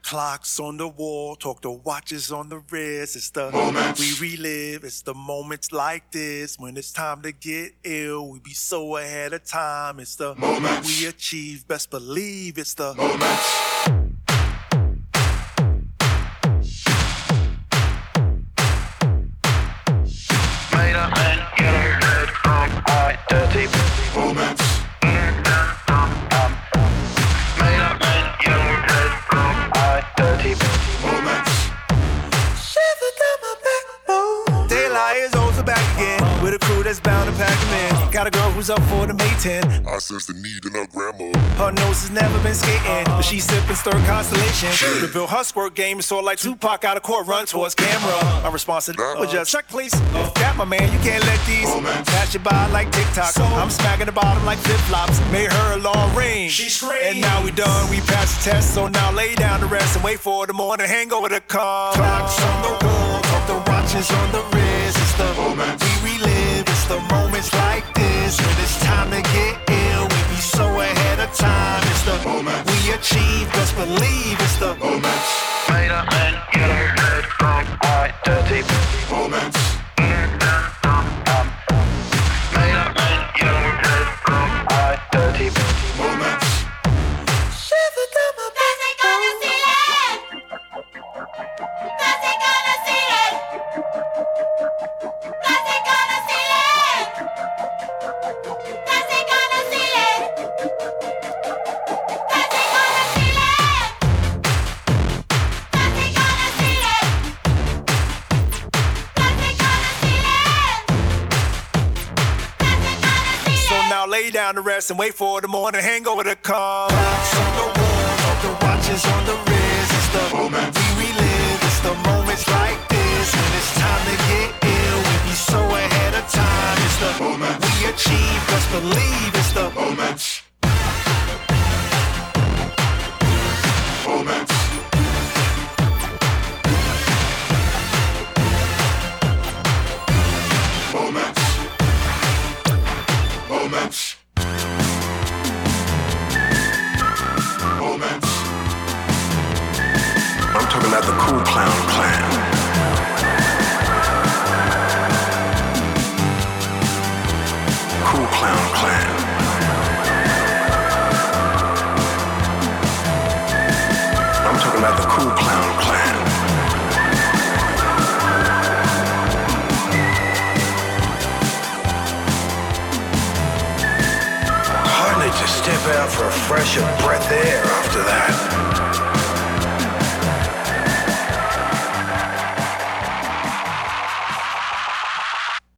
Clocks on the wall, talk to watches on the wrist. It's the moments we relive. It's the moments like this when it's time to get ill. We be so ahead of time. It's the moments we achieve. Best believe it's the moments. Made up and yellow, red, from white, dirty Moments. Made up and yellow, red, from white, dirty Moments. shiver down my backbone. Daylight is also back again with a crew that's bound to pack them in. Got a girl who's up for the May 10. I sense the need in her grandma. Her nose has never been skating, but she's sipping stir constellation. To build her squirt game, it's sort of like Tupac out of court, run towards camera. My response to that was just check, please. That my man, you can't let these pass you by like TikTok. I'm smacking the bottom like flip flops. Made her a long range. She screamed. And now we done, we passed the test, so now lay down to rest and wait for the morning hangover to come. Clocks on the wall, talk the watches on the wrist. It's the moments we relive. It's the moments like this when it's time to get ill. We be so ahead of time. It's the moments we achieve. Just believe it's the moments. Made up and yellow, red, from white, dirty Moments. Made up and yellow, red, from white, dirty Moments. shiver down my Cause they gonna see it. Cause they gonna see it. Cause they gonna see it. Cause they gonna see it. Cause they gonna see it. Cause they gonna see it. Cause they gonna see it. So now lay down to rest and wait for the morning hangover to come. Clocks on the wall, talk the watches on the wrist. It's the moments we relive. It's the moments like this when it's time to get ill. We be so ahead of time. It's the moments we achieve. Just believe it's the moments. Moments. Moments. Moments. Moments. I'm talking about the Cool Clown Clan. Cool Clown Clan. I'm talking about the Cool Clown Clan. Hardly to step out for a fresher breath of air after that.